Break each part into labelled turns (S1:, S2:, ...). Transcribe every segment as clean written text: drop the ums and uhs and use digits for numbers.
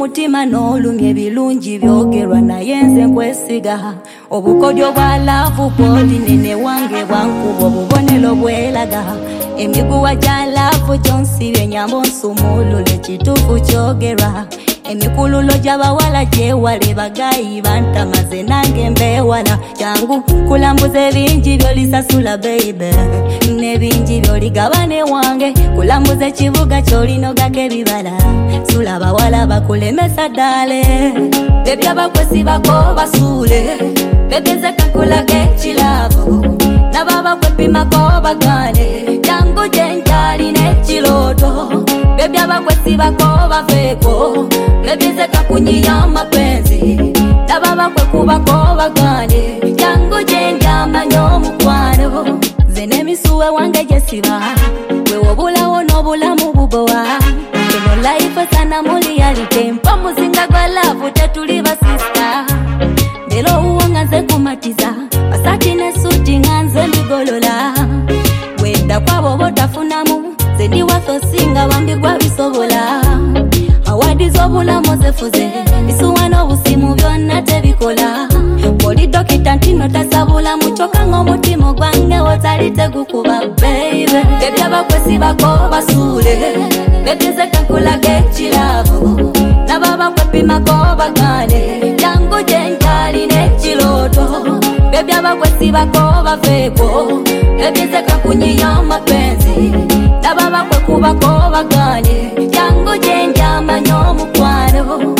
S1: mutima n'olumye birungi byogerwa naye nze nkwesiga obukodyo bwa laavu bw'oli nene wange bwankuba obubonero bwelaga emiguwa gya laavu gyonsibye nyambo nsumulule kituufu kyogerwa emikululo gy'abawala gyewale bagayi bantamaze nange mbewala jangu kulambuza bingi byolisasula baby nebingi byoligabane wange kulambuza ekibuga kyolinogako ebibala sula abawala bakulemesa ddale bebyabakwesi bako basuule bebeze kakulaga ekirabo nababakwepimako bagane jangu gyenjali n'ekirooto bebyabakwesi bako baveeko bebeze kakunyiya amapenzi nababakwekubako bagane jangu gyenjamanya omukwano ze n'emisuwe wange gyesiba wewobulawo n'obulamu bubowa eno life sana muliyalite mpa muzinga gwa laavu tetuli basista lero uwo nga nze kumatiza basati nesuti nga nze mbigolola wenda kwabo botafunamu ze ndi watho singa wambigwa bisobola awadi z'obulamu zefuze bisuwa n'obusimu byonna tebikola oli dokita ntino tasabula mucoka ng'omutima gwange wotali tegukuba baby bebyabakwesi bako basuule bebyeze kankulaga ekirabo nababakwepimako bagane jangu gyenjali n'ekirooto bebyabakwesi bako baveeko bebyeze kakunyiya amapenzi nababakwekubako bagane jangu gyenjamanya omukwano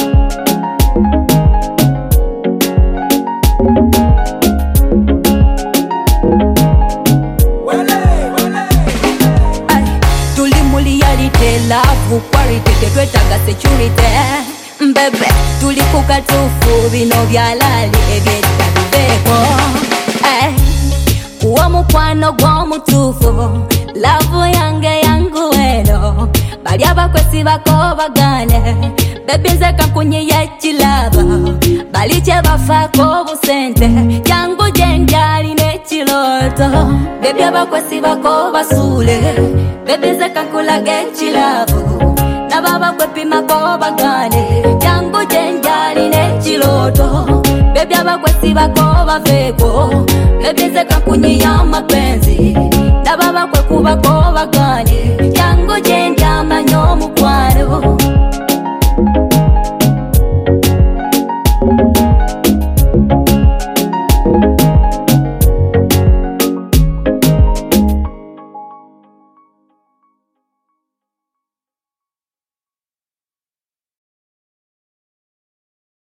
S1: love quality tetwetaga security mbebe tuli kukatufu bino byalali ebyetta biveeko kuwa mukwano gw'omutuufu love yange yangu eno bali abakwesi bako bagane bebinze kakunyiya ekiraba bali kye bafaako obusente jangu gyenjali n'ekirooto bebya abakwesi bako basuule bebinze kankulaga ekirabo nababakwepimako bagane jangu gyenjali n'ekirooto bebya abakwesi bako baveeko bebinze kakunyiya amapenzi nababakwekubako bagane jangu gyenjali